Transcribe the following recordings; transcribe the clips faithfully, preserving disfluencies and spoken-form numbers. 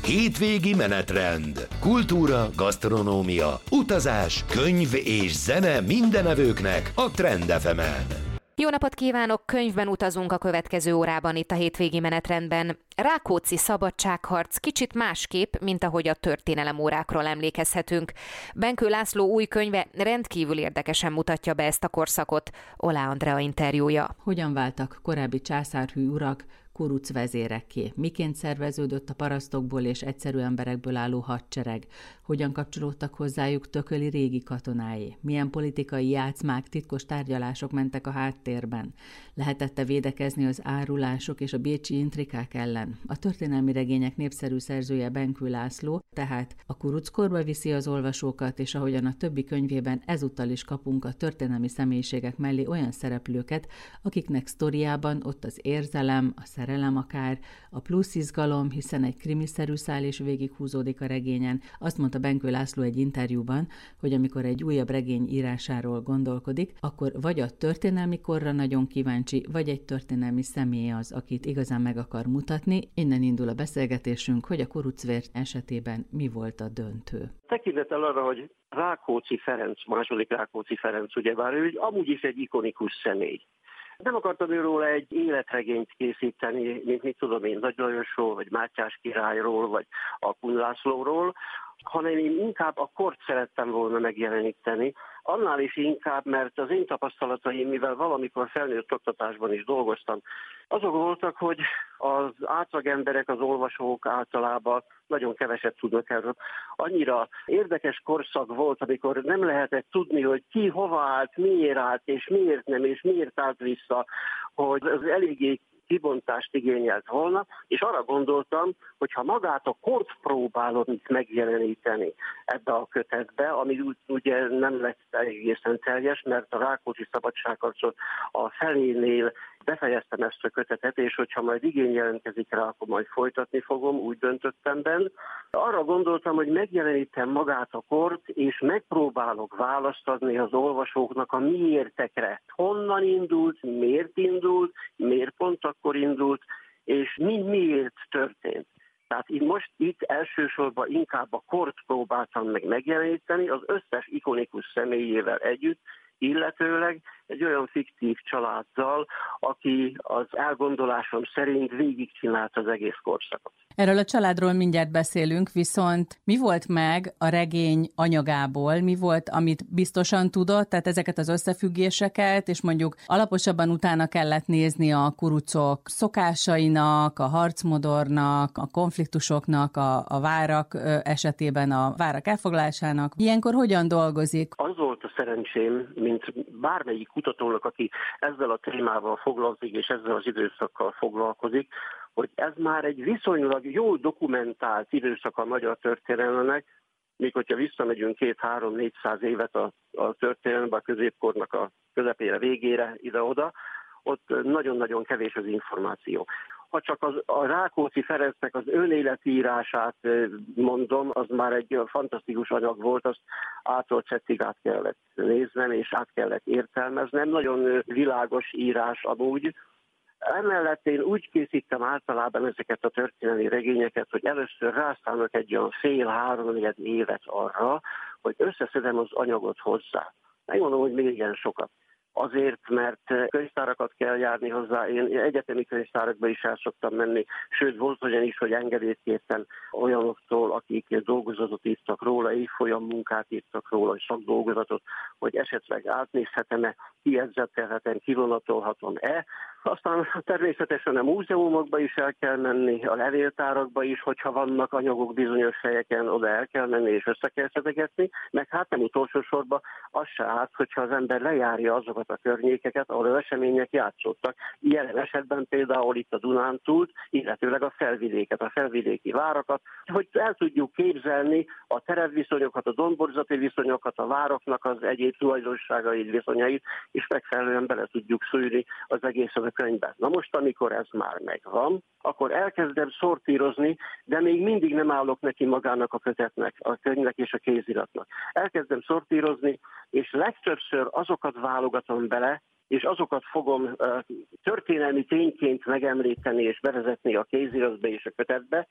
Hétvégi menetrend. Kultúra, gasztronómia, utazás, könyv és zene mindenevőknek a Trend ef emen. Jó napot kívánok! Könyvben utazunk a következő órában itt a hétvégi menetrendben. Rákóczi szabadságharc kicsit másképp, mint ahogy a történelem órákról emlékezhetünk. Benkő László új könyve rendkívül érdekesen mutatja be ezt a korszakot. Olá Andrea interjúja. Hogyan váltak korábbi császárhű urak kuruc vezérekké? Miként szerveződött a parasztokból és egyszerű emberekből álló hadsereg? Hogyan kapcsolódtak hozzájuk tököli régi katonái? Milyen politikai játszmák, titkos tárgyalások mentek a háttérben? Lehetett-e védekezni az árulások és a bécsi intrikák ellen? A történelmi regények népszerű szerzője Benkő László, tehát a kuruckorba viszi az olvasókat, és ahogyan a többi könyvében ezúttal is kapunk a történelmi személyiségek mellé olyan szereplőket, akiknek sztoriában ott az érzelem, a szerelem akár, a plusz izgalom, hiszen egy krimiszerű szál is végighúzódik a regényen. Azt mondta Benkő László egy interjúban, hogy amikor egy újabb regény írásáról gondolkodik, akkor vagy a történelmi korra nagyon kíváncsi, vagy egy történelmi személy az, akit igazán meg akar mutatni. Innen indul a beszélgetésünk, hogy a kurucvér esetében mi volt a döntő. Tekintettel arra, hogy Rákóczi Ferenc, második Rákóczi Ferenc, ugyebár ő amúgy is egy ikonikus személy. Nem akartam őről egy életregényt készíteni, mint mit tudom én, Nagy Lajosról, vagy Mátyás királyról, vagy a Kun Lászlóról, hanem én inkább a kort szerettem volna megjeleníteni, annál is inkább, mert az én tapasztalataim, mivel valamikor felnőtt oktatásban is dolgoztam, azok voltak, hogy az átlagemberek, az olvasók általában nagyon keveset tudnak erről. Annyira érdekes korszak volt, amikor nem lehetett tudni, hogy ki hova állt, miért állt, és miért nem, és miért állt vissza, hogy az eléggé kibontást igényelt volna, és arra gondoltam, hogy ha magát a kort próbálom itt megjeleníteni ebbe a kötetbe, ami ugye nem lett egészen teljes, mert a Rákóczi szabadságharcot a felénél befejeztem ezt a kötetet, és hogyha majd igény jelentkezik rá, akkor majd folytatni fogom, úgy döntöttem benne. Arra gondoltam, hogy megjelenítem magát a kort, és megpróbálok választ adni az olvasóknak a miértekre. Honnan indult, miért indult, miért pont akkor indult, és mi miért történt. Tehát így most itt elsősorban inkább a kort próbáltam meg megjeleníteni, az összes ikonikus személyével együtt, illetőleg egy olyan fiktív családdal, aki az elgondolásom szerint végigcsinálta az egész korszakot. Erről a családról mindjárt beszélünk, viszont mi volt meg a regény anyagából, mi volt, amit biztosan tudott, tehát ezeket az összefüggéseket, és mondjuk alaposabban utána kellett nézni a kurucok szokásainak, a harcmodornak, a konfliktusoknak, a, a várak esetében a várak elfoglalásának. Ilyenkor hogyan dolgozik? Az volt a szerencsém, mint bármelyik kutatónak, aki ezzel a témával foglalkozik, és ezzel az időszakkal foglalkozik, hogy ez már egy viszonylag jól dokumentált időszak a magyar történelemnek, még hogyha visszamegyünk két-három-négyszáz évet a, a történelembe, a középkornak a közepére, végére, ide-oda, ott nagyon-nagyon kevés az információ. Ha csak az, a Rákóczi Ferencnek az önéletírását mondom, az már egy fantasztikus anyag volt, azt ától csettig át kellett néznem, és át kellett értelmeznem. Nagyon világos írás amúgy. Emellett én úgy készítem általában ezeket a történelmi regényeket, hogy először rászállok egy olyan fél-háromnegyed évet arra, hogy összeszedem az anyagot hozzá. Megmondom, hogy még igen sokat. Azért, mert könyvtárakat kell járni hozzá, én egyetemi könyvtárakba is el szoktam menni, sőt volt olyan is, hogy engedélyt kértem olyanoktól, akik dolgozatot írtak róla, évfolyam munkát írtak róla, vagy szakdolgozatot, hogy esetleg átnézhetem-e, kijegyzettelhetem, kivonatolhatom-e. Aztán természetesen a múzeumokba is el kell menni, a levéltárakba is, hogyha vannak anyagok bizonyos helyeken, oda el kell menni és össze kell szedegetni, meg hát nem utolsó sorban az se árt, hogyha az ember lejárja azokat a környékeket, ahol az események játszottak. Ilyen esetben például itt a Dunántúlt, illetőleg a felvidéket, a felvidéki várakat, hogy el tudjuk képzelni a terepviszonyokat, a domborzati viszonyokat, a vároknak az egyéb tulajdonságait, viszonyait, és megfelelően bele tudjuk szűrni az egészet a könyvben. Na most, amikor ez már megvan, akkor elkezdem szortírozni, de még mindig nem állok neki magának a kötetnek, a könyvnek és a kéziratnak. Elkezdem szortírozni, és legtöbbször azokat válogatom bele, és azokat fogom uh, történelmi tényként megemlíteni és bevezetni a kéziratba és a kötetbe,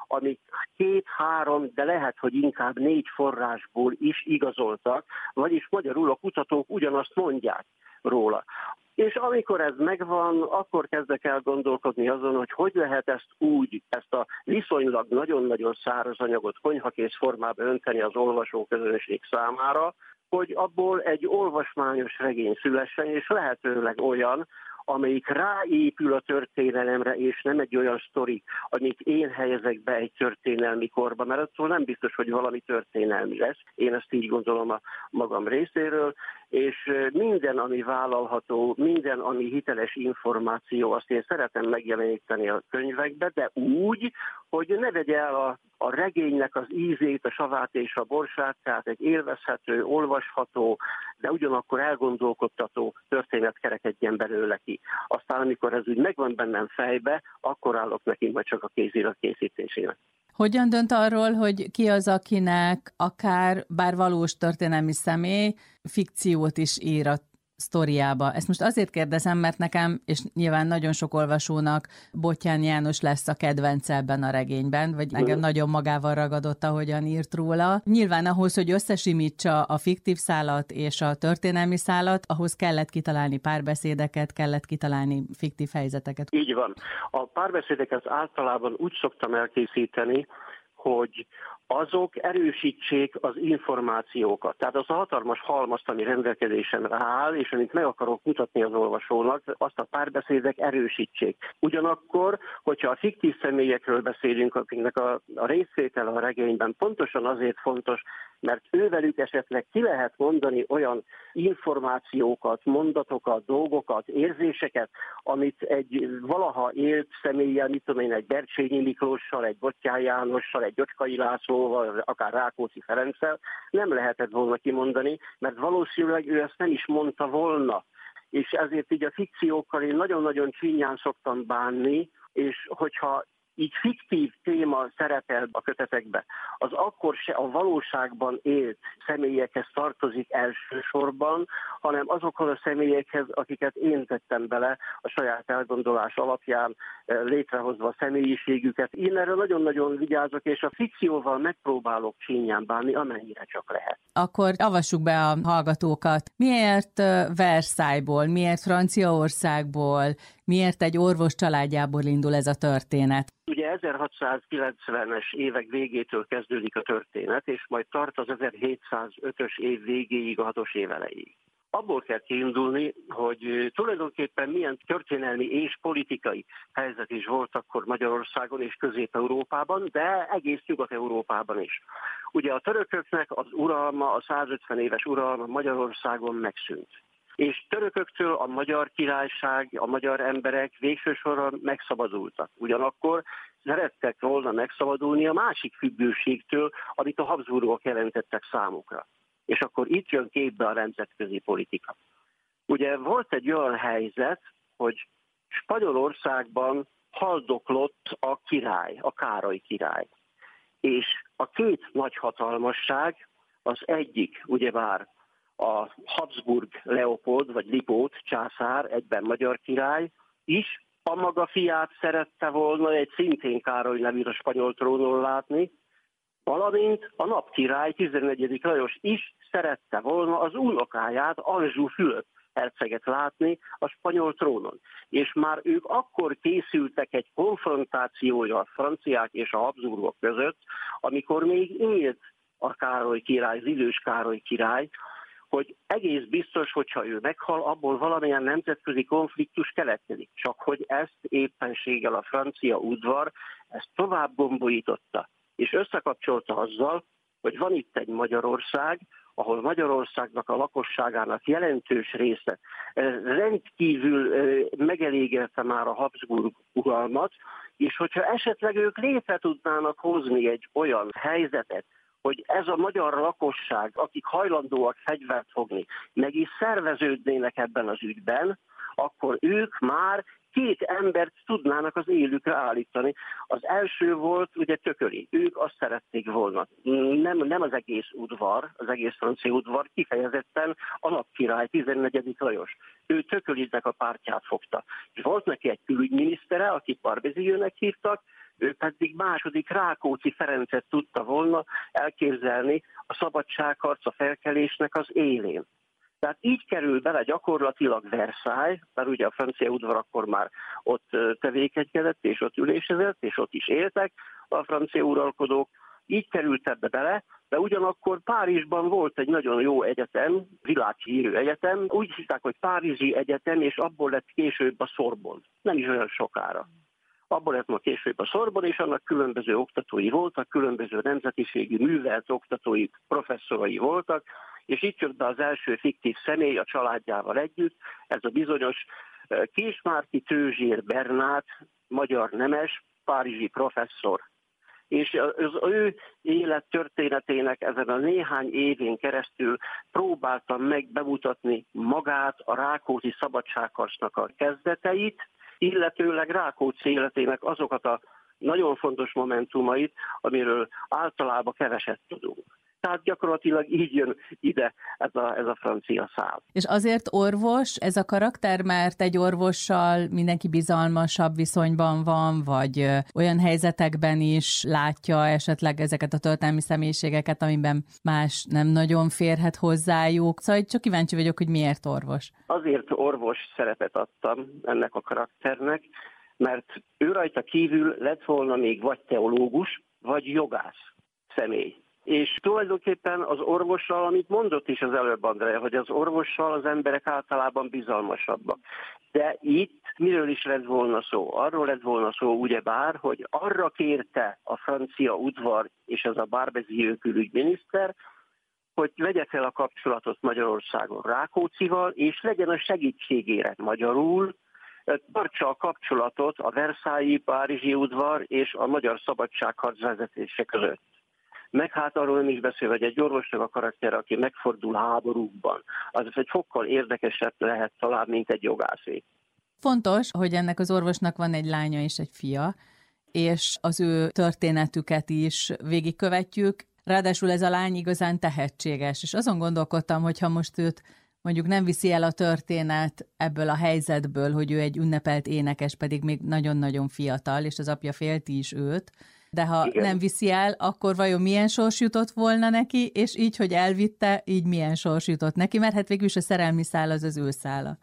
amik két-három, de lehet, hogy inkább négy forrásból is igazoltak, vagyis magyarul a kutatók ugyanazt mondják róla. És amikor ez megvan, akkor kezdek el gondolkodni azon, hogy hogy lehet ezt úgy, ezt a viszonylag nagyon-nagyon száraz anyagot konyhakész formába önteni az olvasóközönség számára, hogy abból egy olvasmányos regény szülessen, és lehetőleg olyan, amelyik ráépül a történelemre, és nem egy olyan sztori, amit én helyezek be egy történelmi korba, mert attól nem biztos, hogy valami történelmi lesz. Én ezt így gondolom a magam részéről, és minden, ami vállalható, minden, ami hiteles információ, azt én szeretem megjeleníteni a könyvekbe, de úgy, hogy ne vegye el a, a regénynek az ízét, a savát és a borsát, tehát egy élvezhető, olvasható, de ugyanakkor elgondolkodtató történet kerekedjen belőle ki. Aztán, amikor ez úgy megvan bennem fejbe, akkor állok neki majd csak a kézirat készítésének. Hogyan dönt arról, hogy ki az, akinek akár bár valós történelmi személy fikciót is ír a sztoriába? Ezt most azért kérdezem, mert nekem, és nyilván nagyon sok olvasónak Bottyán János lesz a kedvence ebben a regényben, vagy engem nagyon magával ragadott, ahogyan írt róla. Nyilván ahhoz, hogy összesimítsa a fiktív szálat és a történelmi szálat, ahhoz kellett kitalálni párbeszédeket, kellett kitalálni fiktív helyzeteket. Így van. A párbeszédeket általában úgy szoktam elkészíteni, hogy azok erősítsék az információkat. Tehát az a hatalmas halmazt, ami rendelkezésemre áll, és amit meg akarok mutatni az olvasónak, azt a párbeszédek erősítsék. Ugyanakkor, hogyha a fiktív személyekről beszélünk, akiknek a, a részvétele a regényben pontosan azért fontos, mert ővelük esetleg ki lehet mondani olyan információkat, mondatokat, dolgokat, érzéseket, amit egy valaha élt személlyel, mit tudom én, egy Bercsényi Miklóssal, egy Bottyán Jánossal, egy Györgyi Lászlóval, akár Rákóczi Ferenccel nem lehetett volna kimondani, mert valószínűleg ő ezt nem is mondta volna. És ezért így a fikciókkal én nagyon-nagyon csínyán szoktam bánni, és hogyha így fiktív téma szerepel a kötetekbe, az akkor se a valóságban élt személyekhez tartozik elsősorban, hanem azokhoz a személyekhez, akiket én tettem bele a saját elgondolás alapján, létrehozva a személyiségüket. Én erre nagyon-nagyon vigyázok, és a fikcióval megpróbálok csínyán bánni, amennyire csak lehet. Akkor avassuk be a hallgatókat. Miért Versailles-ból, miért Franciaországból, miért egy orvos családjából indul ez a történet? Ugye ezerhatszázkilencvenes évek végétől kezdődik a történet, és majd tart az ezerhétszázötös év végéig, a hatos év elejéig. Abból kell kiindulni, hogy tulajdonképpen milyen történelmi és politikai helyzet is volt akkor Magyarországon és Közép-Európában, de egész Nyugat-Európában is. Ugye a törököknek az uralma, a százötven éves uralma Magyarországon megszűnt. És törököktől a Magyar Királyság, a magyar emberek végső soron megszabadultak. Ugyanakkor szerettek volna megszabadulni a másik függőségtől, amit a Habsburgok jelentettek számukra. És akkor itt jön képbe a nemzetközi politika. Ugye volt egy olyan helyzet, hogy Spanyolországban haldoklott a király, a Károly király. És a két nagyhatalmasság, az egyik ugyebár a Habsburg Leopold, vagy Lipót császár, egyben magyar király is a maga fiát szerette volna egy szintén Károly nevű a spanyol trónon látni, valamint a napkirály tizennegyedik Lajos is szerette volna az unokáját, Anjou Fülöp herceget látni a spanyol trónon. És már ők akkor készültek egy konfrontációra a franciák és a Habsburgok között, amikor még élt a Károly király, az idős Károly király, hogy egész biztos, hogyha ő meghal, abból valamilyen nemzetközi konfliktus keletkezik. Csak hogy ezt éppenséggel a francia udvar ezt tovább gombolította, és összekapcsolta azzal, hogy van itt egy Magyarország, ahol Magyarországnak a lakosságának jelentős része rendkívül megelégelte már a Habsburg uralmat, és hogyha esetleg ők létre tudnának hozni egy olyan helyzetet, hogy ez a magyar lakosság, akik hajlandóak fegyvert fogni, meg is szerveződnének ebben az ügyben, akkor ők már két embert tudnának az élükre állítani. Az első volt ugye Thököly. Ők azt szerették volna. Nem, nem az egész udvar, az egész francia udvar, kifejezetten a napkirály, tizennegyedik Lajos. Ő Thökölynek a pártját fogta. És volt neki egy külügyminisztere, akit Parvéziőnek hívtak, ő pedig második Rákóczi Ferencet tudta volna elképzelni a szabadságharc, a felkelésnek az élén. Tehát így kerül bele gyakorlatilag Versailles, mert ugye a francia udvar akkor már ott tevékenykedett, és ott ülésezett, és ott is éltek a francia uralkodók, így került ebbe bele, de ugyanakkor Párizsban volt egy nagyon jó egyetem, világhírű egyetem, úgy hívták, hogy Párizsi Egyetem, és abból lett később a Sorbonne, nem is olyan sokára. Abból lett ma később a Sorbonne, és annak különböző oktatói voltak, különböző nemzetiségű művelt oktatói, professzorai voltak, és itt jött be az első fiktív személy a családjával együtt, ez a bizonyos Késmárki Tőzsér Bernát, magyar nemes, párizsi professzor. És az ő élet történetének ezen a néhány évén keresztül próbáltam meg bemutatni magát, a Rákóczi szabadságharcnak a kezdeteit, illetőleg Rákóczi életének azokat a nagyon fontos momentumait, amiről általában keveset tudunk. Tehát gyakorlatilag így jön ide ez a, ez a francia szál. És azért orvos ez a karakter, mert egy orvossal mindenki bizalmasabb viszonyban van, vagy olyan helyzetekben is látja esetleg ezeket a történelmi személyiségeket, amiben más nem nagyon férhet hozzájuk. Szóval csak kíváncsi vagyok, hogy miért orvos. Azért orvos szerepet adtam ennek a karakternek, mert ő rajta kívül lett volna még vagy teológus, vagy jogász személy. És tulajdonképpen az orvossal, amit mondott is az előbb Andrea, hogy az orvossal az emberek általában bizalmasabbak. De itt miről is lett volna szó? Arról lett volna szó ugyebár, hogy arra kérte a francia udvar és ez a Barbezieux külügyminiszter, hogy vegye fel a kapcsolatot Magyarországon Rákóczival, és legyen a segítségére magyarul, tartsa a kapcsolatot a Versailles Párizsi udvar és a magyar szabadságharc vezetése között. Meg hát arról nem is beszél, hogy egy orvosnak a karaktere, aki megfordul háborúkban, az egy fokkal érdekesebb lehet talán, mint egy jogászé. Fontos, hogy ennek az orvosnak van egy lánya és egy fia, és az ő történetüket is végigkövetjük. Ráadásul ez a lány igazán tehetséges, és azon gondolkodtam, hogy ha most őt mondjuk nem viszi el a történet ebből a helyzetből, hogy ő egy ünnepelt énekes, pedig még nagyon-nagyon fiatal, és az apja félti is őt, de ha Igen. nem viszi el, akkor vajon milyen sors jutott volna neki, és így, hogy elvitte, így milyen sors jutott neki, mert hát végül is a szerelmi szál az az ő szála.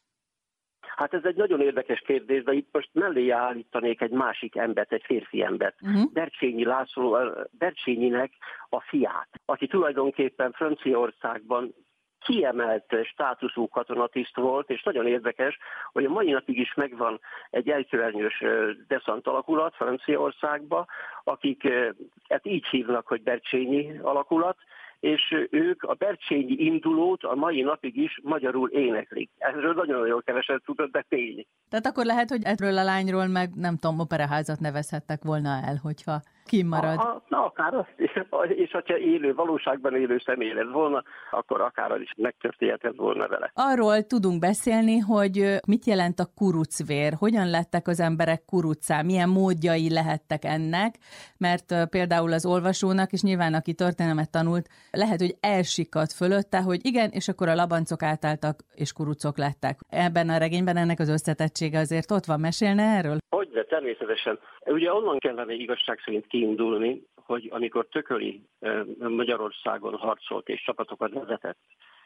Hát ez egy nagyon érdekes kérdés, de itt most mellé állítanék egy másik embert, egy férfi embert. Uh-huh. Bercsényi László, Bercsényinek a fiát, aki tulajdonképpen Franciaországban kiemelt státuszú katonatiszt volt, és nagyon érdekes, hogy a mai napig is megvan egy elkövernyős deszant alakulat Franciaországba, akik hát így hívnak, hogy Bercsényi alakulat, és ők a Bercsényi indulót a mai napig is magyarul éneklik. Erről nagyon jól keveset tudod, de tény. Tehát akkor lehet, hogy erről a lányról meg nem tudom, operaházat nevezhettek volna el, hogyha kimarad. A, a, na, akár azt, és ha élő, valóságban élő személy lett volna, akkor akár az is megtörténhetett volna vele. Arról tudunk beszélni, hogy mit jelent a kurucvér, hogyan lettek az emberek kuruccá, milyen módjai lehettek ennek, mert például az olvasónak, és nyilván aki történelmet tanult, lehet, hogy elsikadt fölötte, hogy igen, és akkor a labancok átálltak, és kurucok lettek. Ebben a regényben ennek az összetettsége azért ott van, mesélne erről? Hogyne, természetesen. Ugye onnan kellene igazság szerint kiindulni, hogy amikor Thököly Magyarországon harcolt és csapatokat vezetett,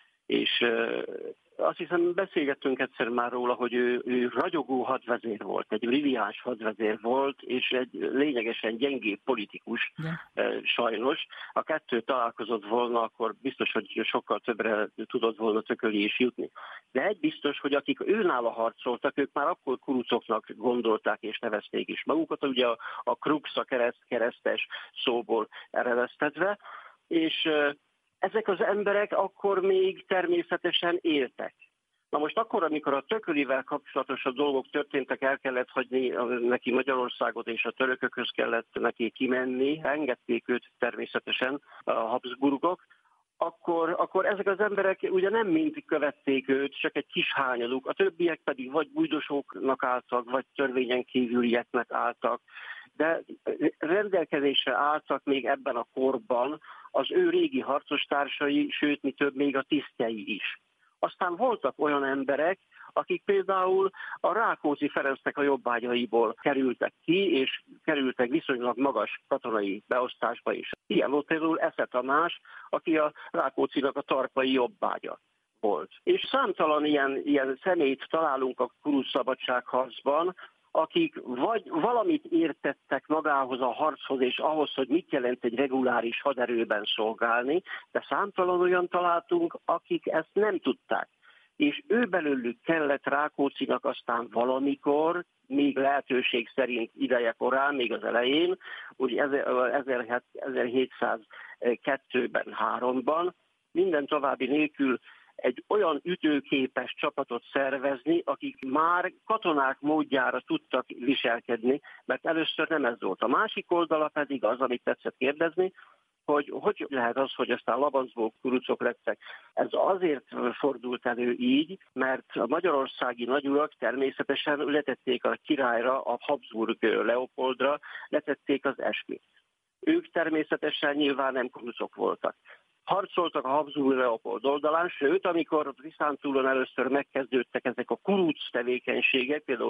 és azt hiszem beszélgettünk egyszer már róla, hogy ő, ő ragyogó hadvezér volt, egy brilliáns hadvezér volt, és egy lényegesen gyengébb politikus, yeah. sajnos. Ha kettő találkozott volna, akkor biztos, hogy sokkal többre tudott volna Thököly is jutni. De egy biztos, hogy akik őnála harcoltak, ők már akkor kurucoknak gondolták és nevezték is magukat, ugye a, a krux, a kereszt, keresztes szóból eredeztetve, és ezek az emberek akkor még természetesen éltek. Na most akkor, amikor a Thökölyvel kapcsolatos a dolgok történtek, el kellett hagyni neki Magyarországot, és a törökökhöz kellett neki kimenni, engedték őt természetesen a Habsburgok, akkor, akkor ezek az emberek ugye nem mind követték őt, csak egy kis hányaduk, a többiek pedig vagy bujdosóknak álltak, vagy törvényen kívülieknek álltak, de rendelkezésre álltak még ebben a korban az ő régi harcostársai, sőt, mi több, még a tisztjei is. Aztán voltak olyan emberek, akik például a Rákóczi Ferencnek a jobbágyaiból kerültek ki, és kerültek viszonylag magas katonai beosztásba is. Ilyen volt például Esze Tamás, aki a Rákóczinak a tarpai jobbágya volt. És számtalan ilyen, ilyen személyt találunk a kuruc szabadságharcban, akik vagy valamit értettek magához a harchoz, és ahhoz, hogy mit jelent egy reguláris haderőben szolgálni, de számtalan olyan találtunk, akik ezt nem tudták. És ő belőlük kellett Rákóczinak aztán valamikor, még lehetőség szerint ideje korán, még az elején, úgy ezerhétszázkettőben, háromban, minden további nélkül egy olyan ütőképes csapatot szervezni, akik már katonák módjára tudtak viselkedni, mert először nem ez volt. A másik oldala pedig az, amit tetszett kérdezni, hogy hogy lehet az, hogy aztán labancból kurucok lettek. Ez azért fordult elő így, mert a magyarországi nagyurak természetesen letették a királyra, a Habsburg Leopoldra, letették az esküt. Ők természetesen nyilván nem kurucok voltak. Harcoltak a Habsburg Leopold oldalán, sőt, amikor Tiszántúlon először megkezdődtek ezek a kuruc tevékenységek, például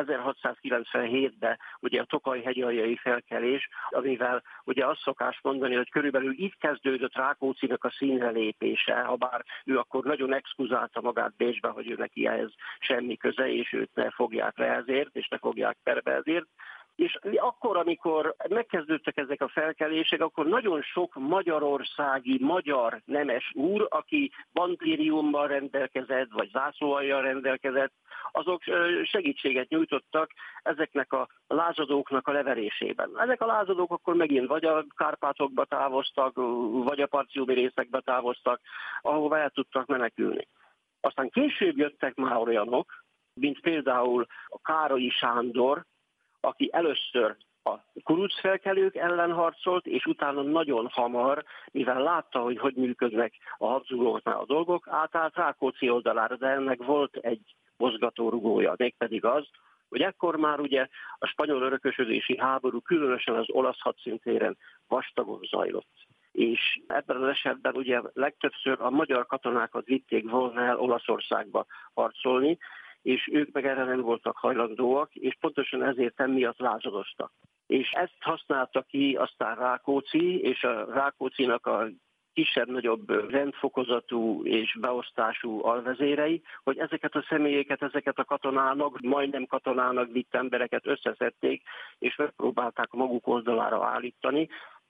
ezerhatszázkilencvenhétben ugye a Tokaj-hegyaljai felkelés, amivel ugye azt szokás mondani, hogy körülbelül itt kezdődött Rákóczinak a színre lépése, ha bár ő akkor nagyon exkuzálta magát Bécsbe, hogy ő neki ehhez semmi köze, és őt ne fogják le ezért, és ne fogják perbe ezért. És akkor, amikor megkezdődtek ezek a felkelések, akkor nagyon sok magyarországi, magyar nemes úr, aki bandériummal rendelkezett, vagy zászlóalljal rendelkezett, azok segítséget nyújtottak ezeknek a lázadóknak a leverésében. Ezek a lázadók akkor megint vagy a Kárpátokba távoztak, vagy a parciumi részekbe távoztak, ahova el tudtak menekülni. Aztán később jöttek már olyanok, mint például a Károlyi Sándor, aki először a kurucfelkelők ellen harcolt, és utána nagyon hamar, mivel látta, hogy hogy működnek a Habsburgoknál a dolgok, átállt Rákóczi oldalára, de ennek volt egy mozgatórugója, mégpedig az, hogy ekkor már ugye a spanyol örökösödési háború különösen az olasz hadszintéren vastagon zajlott. És ebben az esetben ugye legtöbbször a magyar katonákat vitték volna el Olaszországba harcolni, és ők meg erre nem voltak hajlandóak, és pontosan ezért emiatt lázadoztak. És ezt használta ki aztán Rákóczi, és a Rákóczinak a kisebb-nagyobb rendfokozatú és beosztású alvezérei, hogy ezeket a személyeket, ezeket a katonának, majdnem katonának vitt embereket összeszedték, és megpróbálták a maguk oldalára állítani.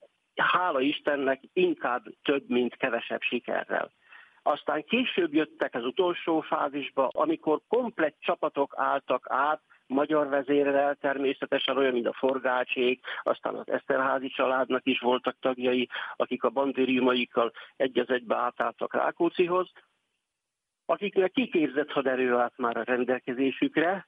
Hála Istennek inkább több, mint kevesebb sikerrel. Aztán később jöttek az utolsó fázisba, amikor komplett csapatok álltak át, magyar vezérrel természetesen, olyan, mint a Forgácsék, aztán az Eszterházy családnak is voltak tagjai, akik a bandériumaikkal egy az egybe átálltak Rákóczihoz, akiknek kiképzett haderő állt már a rendelkezésükre,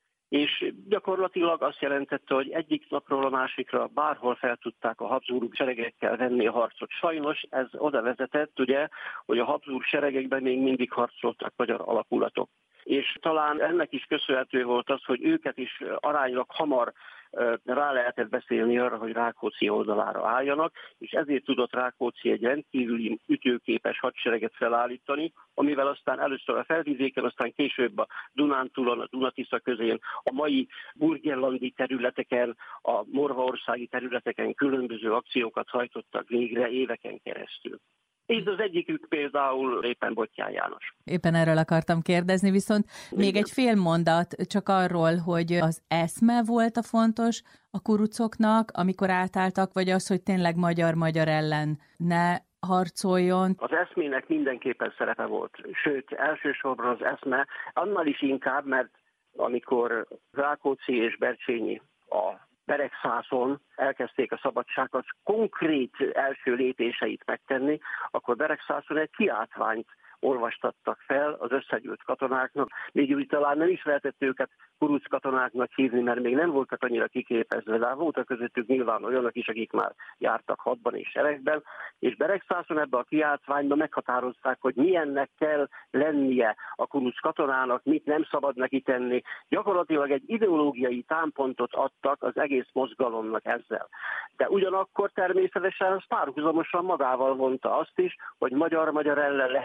és gyakorlatilag azt jelentette, hogy egyik napról a másikra bárhol fel tudták a Habsburg seregekkel venni a harcot. Sajnos ez oda vezetett, ugye, hogy a Habsburg seregekben még mindig harcoltak magyar alakulatok. És talán ennek is köszönhető volt az, hogy őket is aránylag hamar rá lehetett beszélni arra, hogy Rákóczi oldalára álljanak, és ezért tudott Rákóczi egy rendkívüli ütőképes hadsereget felállítani, amivel aztán először a Felvidéken, aztán később a Dunántúlon, a Dunatisza közén, a mai burgenlandi területeken, a morvaországi területeken különböző akciókat hajtottak végre éveken keresztül. Így az egyikük például éppen Bottyán János. Éppen erről akartam kérdezni, viszont még Igen. egy fél mondat csak arról, hogy az eszme volt a fontos a kurucoknak, amikor átálltak, vagy az, hogy tényleg magyar-magyar ellen ne harcoljon? Az eszmének mindenképpen szerepe volt, sőt, elsősorban az eszme, annál is inkább, mert amikor Rákóczi és Bercsényi a Beregszászon elkezdték a szabadságot konkrét első lépéseit megtenni, akkor Beregszászon egy kiáltványt olvastattak fel az összegyűlt katonáknak, még úgy talán nem is lehetett őket kuruc katonáknak hívni, mert még nem voltak annyira kiképezve, de voltak közöttük nyilván olyanok is, akik már jártak hadban és seregben, és Beregszászon ebbe a kiáltványba meghatározták, hogy milyennek kell lennie a kuruc katonának, mit nem szabad neki tenni. Gyakorlatilag egy ideológiai támpontot adtak az egész mozgalomnak ezzel. De ugyanakkor természetesen az párhuzamosan magával vonta azt is, hogy magyar-magyar ellen lehetőség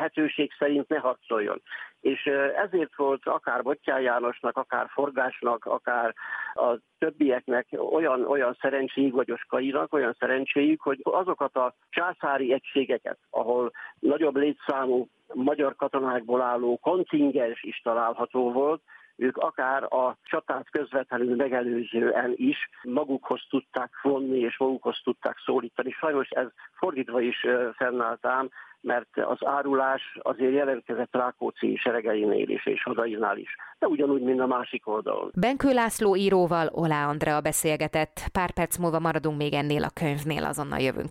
szék szerint ne harcoljon. És ezért volt akár Bottyán Jánosnak, akár Forgásnak, akár a többieknek olyan, olyan szerencséjük, vagy Oskainak olyan szerencséjük, hogy azokat a császári egységeket, ahol nagyobb létszámú magyar katonákból álló kontingens is található volt, ők akár a csatát közvetlenül megelőzően is magukhoz tudták vonni, és magukhoz tudták szólítani. Sajnos ez fordítva is fennállt ám, mert az árulás azért jelentkezett Rákóczi seregeinél is, és Hadainál is, de ugyanúgy, mint a másik oldalon. Benkő László íróval Olá Andrea beszélgetett. Pár perc múlva maradunk még ennél a könyvnél, azonnal jövünk.